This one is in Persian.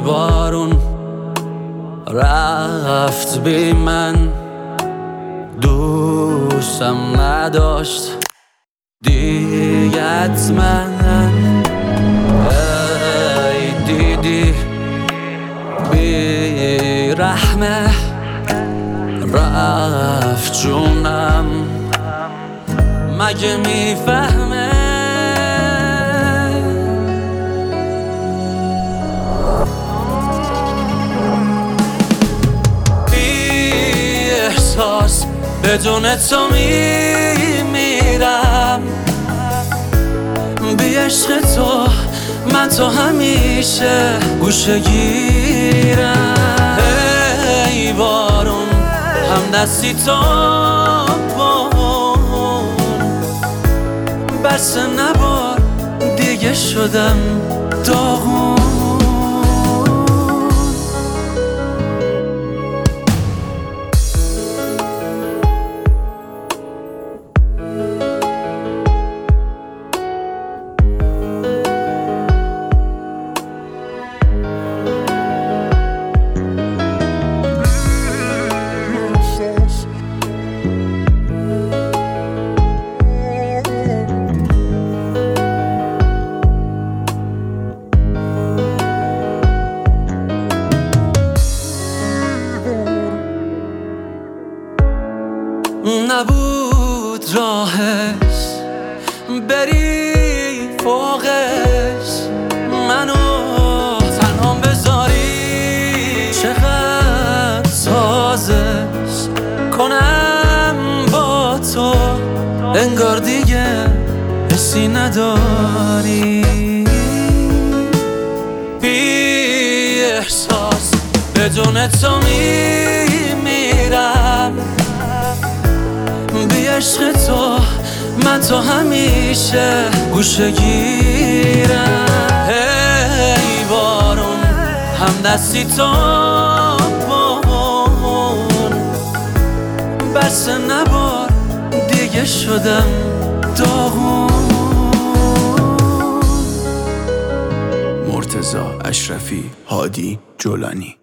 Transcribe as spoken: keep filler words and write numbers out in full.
بارون رفت بی من، دوستم نداشت دیگت من. ای دیدی بی رحمه رفت جونم، مگه میفهمه؟ بی احساس بدون تو میمیرم، بی عشق تو من تو همیشه گوشه گیرم. ای بارون هم دستی تو بون، بس نبار دیگه شدم داغون. نبود راهش بری فوقش، منو تنها بذاری، چقدر سازش کنم با تو، انگار دیگه حسی نداری. بی احساس بدون تو میمیرم، بی عشق تو من تو همیشه گوشه گیرم. ای بارون هم دستی تو بون، بس نبار دیگه شدم داغون. مرتضی اشرفی، هادی جولانی.